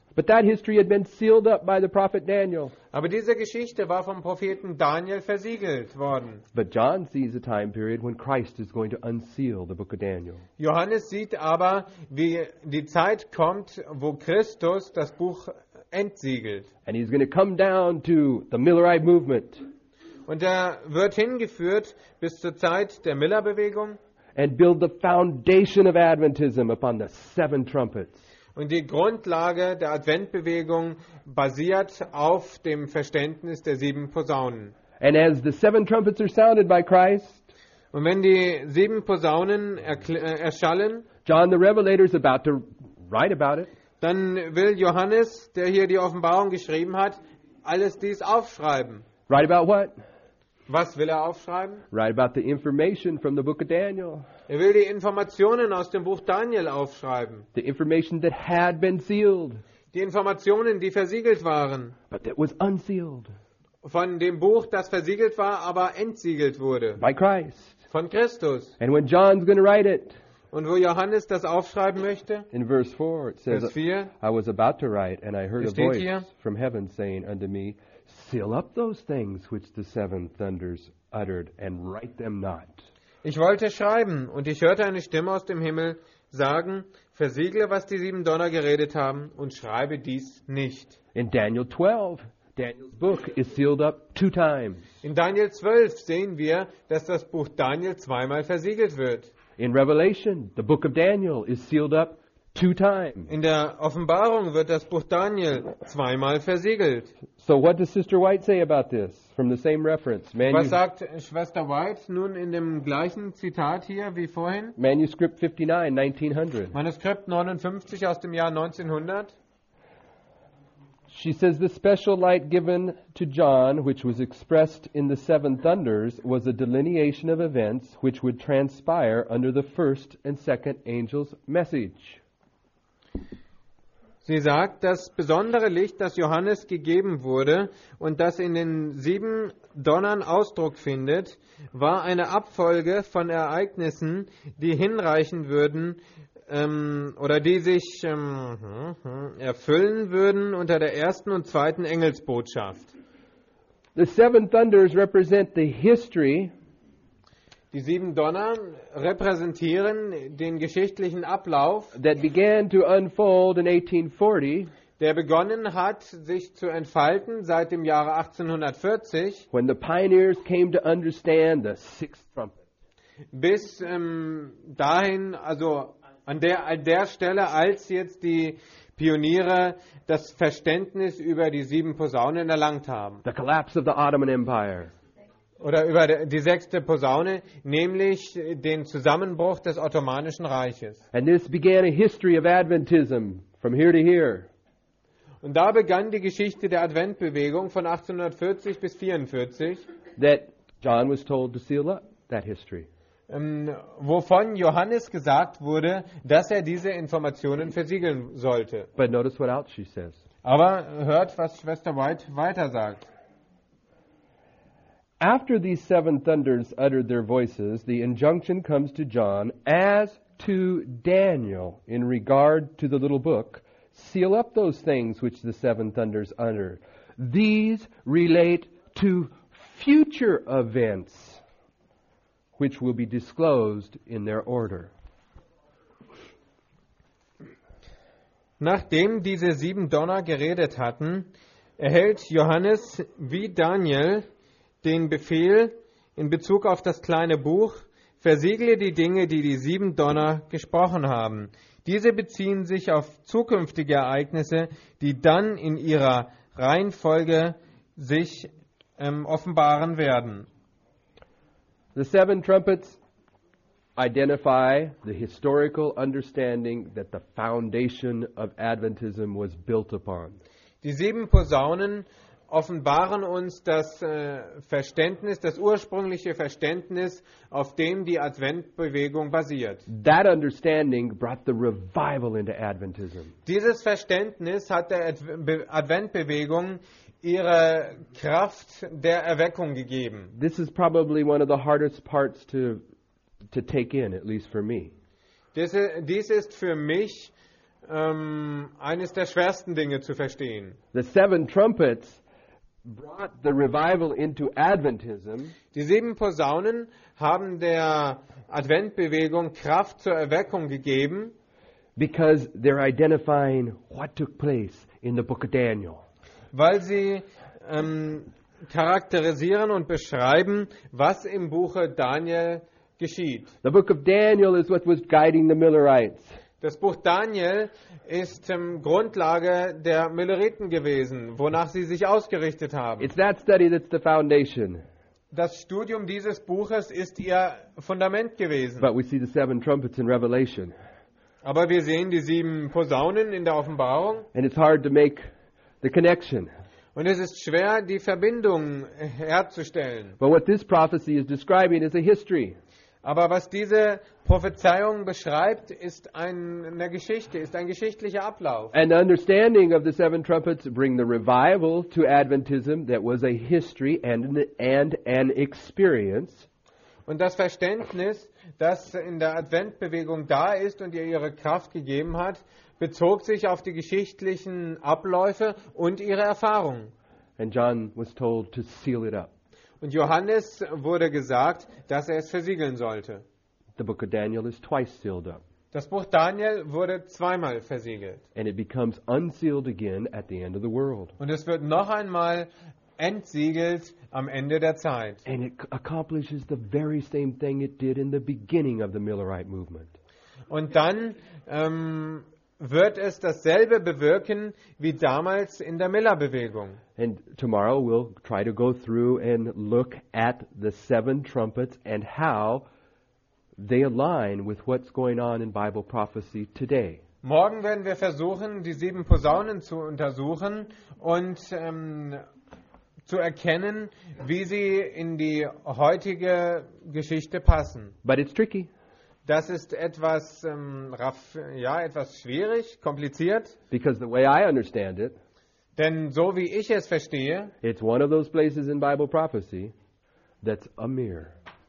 But that history had been sealed up by the prophet Daniel. Aber diese Geschichte war vom Propheten Daniel versiegelt worden. But John sees a time period when Christ is going to unseal the book of Daniel. Johannes sieht aber, wie die Zeit kommt, wo Christus das Buch entsiegelt. And he's going to come down to the Millerite movement Und er wird hingeführt bis zur Zeit der Millerbewegung and build the foundation of Adventism upon the 7 trumpets. und die Grundlage der Adventbewegung basiert auf dem Verständnis der 7 Posaunen. And as the 7 trumpets are sounded by Christ, Und wenn die 7 Posaunen erschallen, John the Revelator is about to write about it. dann will Johannes, der hier die Offenbarung geschrieben hat, alles dies aufschreiben. Write about what? Was will er aufschreiben? Write about the information from the book of Daniel. Er will die Informationen aus dem Buch Daniel aufschreiben. The information that had been sealed, Die Informationen, die versiegelt waren. but that was unsealed Von dem Buch, das versiegelt war, aber entsiegelt wurde. by Christ. Von Christus. And when John's going to write it, Und wo Johannes das aufschreiben möchte, in verse 4, it says, Vers 4, I was about to write, and I heard a Es steht voice hier, from heaven saying unto me, seal up those things which the 7 thunders uttered, and write them not. ich wollte schreiben, und ich hörte eine Stimme aus dem Himmel sagen, versiegle, was die 7 Donner geredet haben, und schreibe dies nicht. In Daniel 12, Daniel's book is sealed up 2 times. In Daniel 12 sehen wir, dass das Buch Daniel zweimal versiegelt wird. In Revelation, the book of Daniel is sealed up 2 times. In der Offenbarung wird das Buch Daniel zweimal versiegelt. So what does Sister White say about this from the same reference? Was sagt Schwester White nun in dem gleichen Zitat hier wie vorhin? Manuscript 59, 1900. Manuskript 59 aus dem Jahr 1900. She says the special light given to John, which was expressed in the 7 thunders, was a delineation of events which would transpire under the first and second angel's message. Sie sagt, das besondere Licht, das Johannes gegeben wurde und das in den 7 Donnern Ausdruck findet, war eine Abfolge von Ereignissen, die hinreichen würden oder die sich erfüllen würden unter der ersten und zweiten Engelsbotschaft. The 7 thunders represent the history Die 7 Donner repräsentieren den geschichtlichen Ablauf, that began to unfold in 1840 der begonnen hat, sich zu entfalten seit dem Jahre 1840, when the pioneers came to understand the 6th trumpet. bis dahin, also an der Stelle, als jetzt die Pioniere das Verständnis über die 7 Posaunen erlangt haben. The collapse of the Ottoman Empire. Oder über die 6. Posaune, nämlich den Zusammenbruch des Ottomanischen Reiches. And this began a history of Adventism from here to here. Und da begann die Geschichte der Adventbewegung von 1840 bis 1844, That John was told to seal up that history. wovon Johannes gesagt wurde, dass er diese Informationen versiegeln sollte. But notice what else she says. Aber hört, was Schwester White weiter sagt. After these 7 thunders uttered their voices, the injunction comes to John as to Daniel in regard to the little book, seal up those things which the 7 thunders utter. These relate to future events, which will be disclosed in their order. Nachdem diese 7 Donner geredet hatten, erhält Johannes wie Daniel den Befehl in Bezug auf das kleine Buch, versiegle die Dinge, die die 7 Donner gesprochen haben. Diese beziehen sich auf zukünftige Ereignisse, die dann in ihrer Reihenfolge sich offenbaren werden. The 7 trumpets identify the historical understanding that the foundation of Adventism was built upon. Die 7 Posaunen offenbaren uns das Verständnis, das ursprüngliche Verständnis, auf dem die Adventbewegung basiert. That understanding brought the revival into Adventism. Dieses Verständnis hat der Adventbewegung ihre Kraft der Erweckung gegeben. This is probably one of the hardest parts to take in, at least for me. Dies ist für mich eines der schwersten Dinge zu verstehen. The 7 trumpets brought the revival into Adventism Die 7 Posaunen haben der Adventbewegung Kraft zur Erweckung gegeben, because they're identifying what took place in the book of Daniel. weil sie charakterisieren und beschreiben, was im Buche Daniel geschieht. The book of Daniel is what was guiding the Millerites. Das Buch Daniel ist Grundlage der Milleriten gewesen, wonach sie sich ausgerichtet haben. It's that study that's the foundation. Das Studium dieses Buches ist ihr Fundament gewesen. But we see the 7 trumpets in Revelation. Aber wir sehen die 7 Posaunen in der Offenbarung And it's hard to make the connection. und es ist schwer, die Verbindung herzustellen. But what this prophecy is describing is a history. Aber was diese Prophezeiung beschreibt, ist eine Geschichte, ist ein geschichtlicher Ablauf. And the understanding of the 7 trumpets bring the revival to Adventism that was a history and an experience. Und das Verständnis, das in der Adventbewegung da ist und ihr ihre Kraft gegeben hat, bezog sich auf die geschichtlichen Abläufe und ihre Erfahrungen. And John was told to seal it up. Und Johannes wurde gesagt, dass er es versiegeln sollte. The book of Daniel is twice sealed up. Das Buch Daniel wurde zweimal versiegelt. And it becomes unsealed again at the end of the world. Und es wird noch einmal entsiegelt am Ende der Zeit. And it accomplishes the very same thing it did in the beginning of the Millerite movement. Und dann wird es dasselbe bewirken wie damals in der Miller-Bewegung. And tomorrow we'll try to go through and look at the 7 trumpets and how they align with what's going on in Bible prophecy today. Morgen werden wir versuchen, die 7 Posaunen zu untersuchen und zu erkennen, wie sie in die heutige Geschichte passen. But it's tricky. Das ist etwas, etwas schwierig, kompliziert, Because the way I understand it, denn so wie ich es verstehe, it's one of those places in Bible prophecy that's a mirror.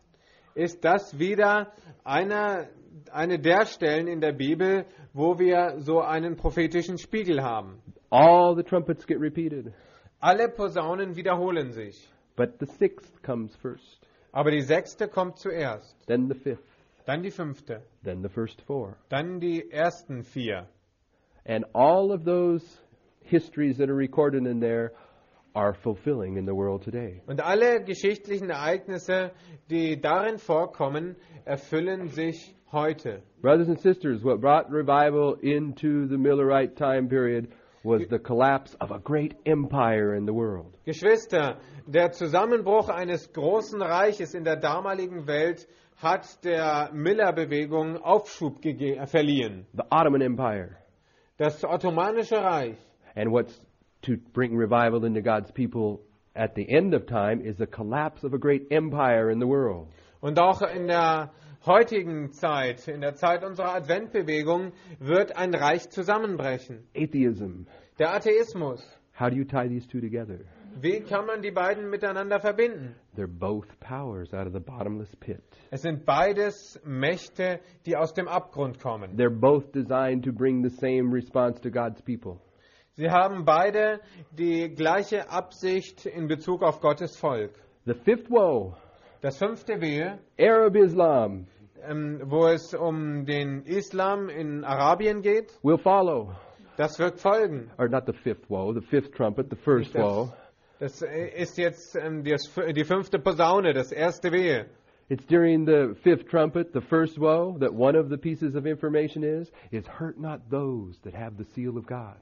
ist das wieder eine der Stellen in der Bibel, wo wir so einen prophetischen Spiegel haben. All the trumpets get repeated, Alle Posaunen wiederholen sich, but the 6th comes first, aber die 6. kommt zuerst, then the 5th, dann die 5., then the first 4. dann die ersten 4. And all of those histories that are recorded in there are fulfilling in the world today. Und alle geschichtlichen Ereignisse, die darin vorkommen, erfüllen sich heute. Brothers and sisters, what brought revival into the Millerite time period was the collapse of a great empire in the world. Geschwister, der Zusammenbruch eines großen Reiches in der damaligen Welt hat der Miller-Bewegung Aufschub verliehen. The Ottoman Empire. Das Ottomanische Reich. And what's to bring revival into God's people at the end of time is the collapse of a great empire in the world. Und auch in der heutigen Zeit, in der Zeit unserer Adventbewegung, wird ein Reich zusammenbrechen. Atheism. Der Atheismus. How do you tie these two together? Wie kann man die beiden miteinander verbinden? They're both powers out of the bottomless pit. Es sind beides Mächte, die aus dem Abgrund kommen. They're both designed to bring the same response to God's people. Sie haben beide die gleiche Absicht in Bezug auf Gottes Volk. The 5th woe, Das 5. Wehe, Arab Islam, wo es um den Islam in Arabien geht, will follow. das wird folgen. Or not the 5th woe, the 5th trumpet, the first woe. Das ist jetzt die 5. Posaune, das 1. Wehe. It's during the 5th trumpet, the first woe, that one of the pieces of information is hurt not those that have the seal of God.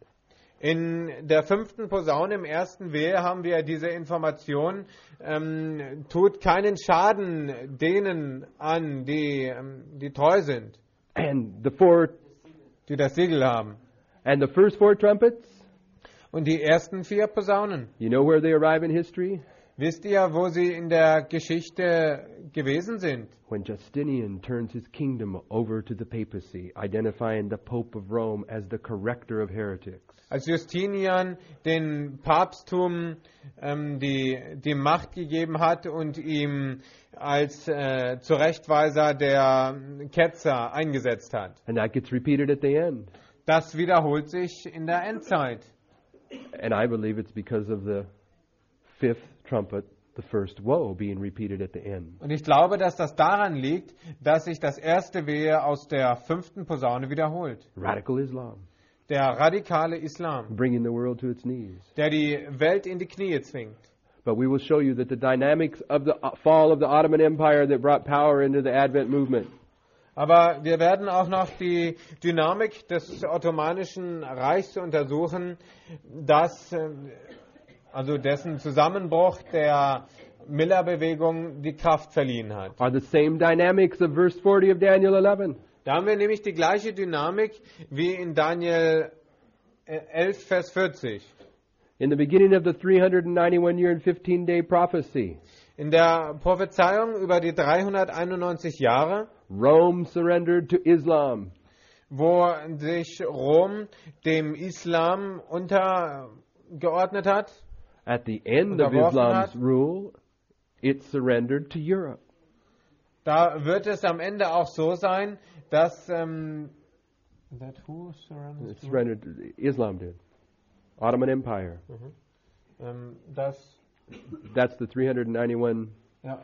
In der 5. Posaune im 1. Wehe haben wir diese Information, tut keinen Schaden denen an, die treu sind, And the 4 die das Siegel haben. and the first 4 trumpets, Und die ersten 4 Posaunen, you know where they arrive in history? wisst ihr, wo sie in der Geschichte gewesen sind? When Justinian turns his kingdom over to the papacy, identifying the Pope of Rome as the corrector of heretics. Als Justinian den Papsttum die Macht gegeben hat und ihm als Zurechtweiser der Ketzer eingesetzt hat. And that gets repeated at the end. das wiederholt sich in der Endzeit. And I believe it's because of the fifth trumpet, the first woe, being repeated at the end. Und ich glaube, dass das daran liegt, dass sich das erste Wehe aus der 5. Posaune wiederholt. Radical Islam, Der radikale Islam, bringing the world to its knees. der die Welt in die Knie zwingt. But we will show you that the dynamics of the fall of the Ottoman Empire that brought power into the Advent movement Aber wir werden auch noch die Dynamik des Ottomanischen Reichs untersuchen, also dessen Zusammenbruch der Millerbewegung die Kraft verliehen hat. are the same dynamics of verse 40 of Daniel 11. Da haben wir nämlich die gleiche Dynamik wie in Daniel 11, Vers 40. In the beginning of the 391-year and 15-day prophecy, In der Prophezeiung über die 391 Jahre, Rome surrendered to Islam. wo sich Rom dem Islam untergeordnet hat, At the end of Unterworfen Islam's hat. rule, it surrendered to Europe. da wird es am Ende auch so sein, dass It surrendered. Islam did. Ottoman Empire. dass That's the 391. ja,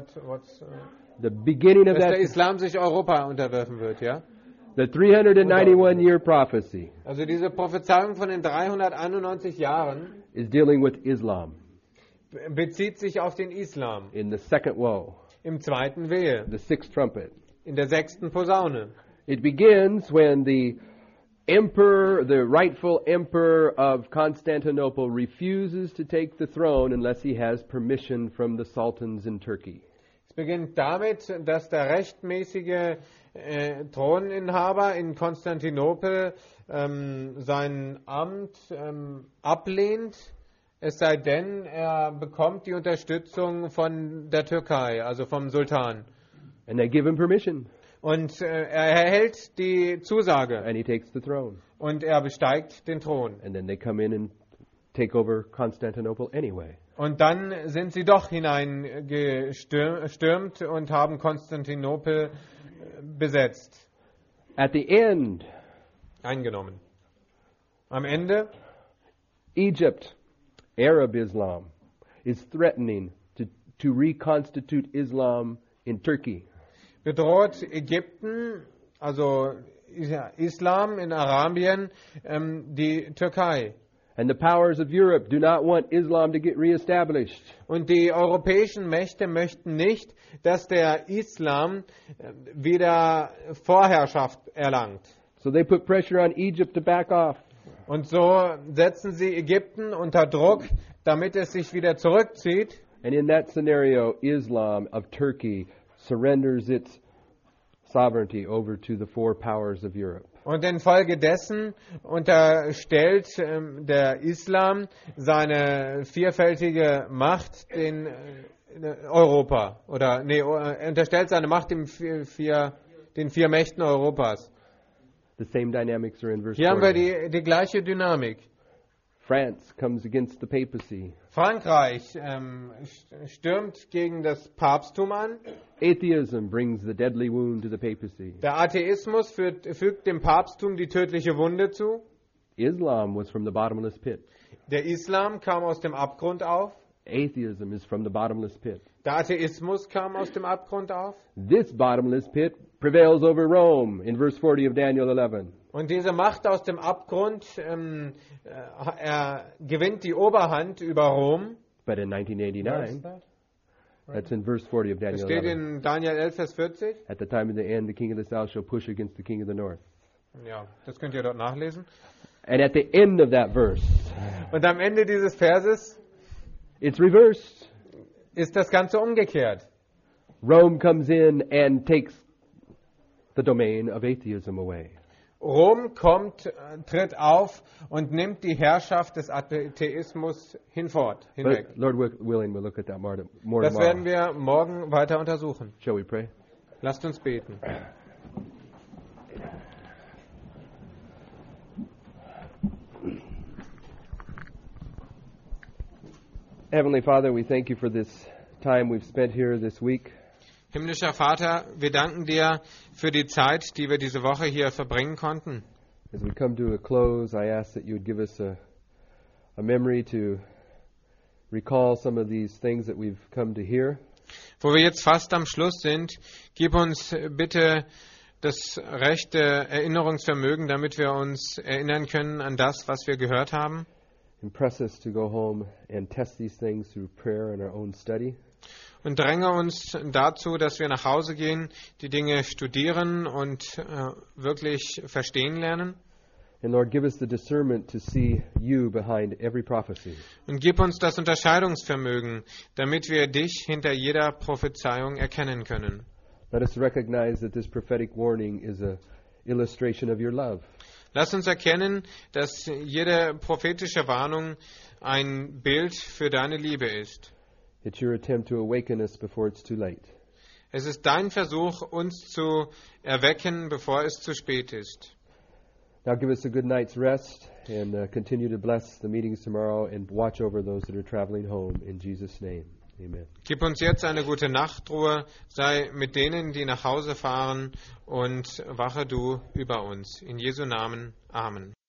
The beginning of dass der that. Islam sich Europa unterwerfen wird, ja? The 391-year prophecy Also diese Prophezeiung von den 391 Jahren is dealing with Islam bezieht sich auf den Islam in the second woe, im zweiten Wehe, the sixth trumpet. in der 6. Posaune. It begins when the emperor, the rightful emperor of Constantinople, refuses to take the throne unless he has permission from the sultans in Turkey. Es beginnt damit, dass der rechtmäßige Throninhaber in Konstantinopel sein Amt ablehnt, es sei denn, er bekommt die Unterstützung von der Türkei, also vom Sultan. And they give him permission, Und er erhält die Zusage and he takes the throne. und er besteigt den Thron. And then they come in and take over Constantinople anyway. Und dann sind sie doch hineingestürmt und haben Konstantinopel besetzt, At the end, eingenommen. Am Ende Egypt, Arab Islam, is threatening to reconstitute Islam in Turkey. bedroht Ägypten, also Islam in Arabien, die Türkei. And the powers of Europe do not want Islam to get reestablished. Und die europäischen Mächte möchten nicht, dass der Islam wieder Vorherrschaft erlangt. So they put pressure on Egypt to back off. Und so setzen sie Ägypten unter Druck, damit es sich wieder zurückzieht. And in that scenario, Islam of Turkey surrenders its sovereignty over to the four powers of Europe. Und infolgedessen unterstellt der Islam seine vielfältige Macht den Europa. Unterstellt seine Macht den vier Mächten Europas. The same dynamics are in verse Hier haben wir 40. die gleiche Dynamik. France comes against the papacy. Frankreich stürmt gegen das Papsttum an. Atheism brings the deadly wound to the papacy. Der Atheismus fügt dem Papsttum die tödliche Wunde zu. Islam was from the bottomless pit. Der Islam kam aus dem Abgrund auf. Atheism is from the bottomless pit. Der Atheismus kam aus dem Abgrund auf. This bottomless pit prevails over Rome in verse 40 of Daniel 11. Und diese Macht aus dem Abgrund gewinnt die Oberhand über Rom. But in 1989, that's in verse 40 of Das Daniel steht 11. in Daniel 11, Vers 40. At the time of the end, the king of the south shall push against the king of the north. Ja, das könnt ihr dort nachlesen. And at the end of that verse, Und am Ende dieses Verses it's reversed. ist das Ganze umgekehrt. Rome comes in and takes the domain of atheism away. Rom tritt auf und nimmt die Herrschaft des Atheismus hinweg. But Lord willing, we'll look at that more Das werden tomorrow. wir morgen weiter untersuchen. Shall we pray? Lasst uns beten. Heavenly Father, we thank you for this time we've spent here this week. Himmlischer Vater, wir danken dir für die Zeit, die wir diese Woche hier verbringen konnten. As we come to a close, I ask that you would give us a memory to recall some of these things that we've come to hear. Wo wir jetzt fast am Schluss sind, gib uns bitte das rechte Erinnerungsvermögen, damit wir uns erinnern können an das, was wir gehört haben. Impress us to go home and test these things through prayer and our own study. Und dränge uns dazu, dass wir nach Hause gehen, die Dinge studieren und wirklich verstehen lernen. And Lord, give us the discernment to see you behind every prophecy. Und gib uns das Unterscheidungsvermögen, damit wir dich hinter jeder Prophezeiung erkennen können. Let us recognize that this prophetic warning is an illustration of your love. Lass uns erkennen, dass jede prophetische Warnung ein Bild für deine Liebe ist. It's your attempt to awaken us before it's too late. Es ist dein Versuch, uns zu erwecken, bevor es zu spät ist. Now give us a good night's rest and continue to bless the meetings tomorrow and watch over those that are traveling home in Jesus' name. Amen. Gib uns jetzt eine gute Nachtruhe, sei mit denen, die nach Hause fahren und wache du über uns. In Jesu Namen. Amen.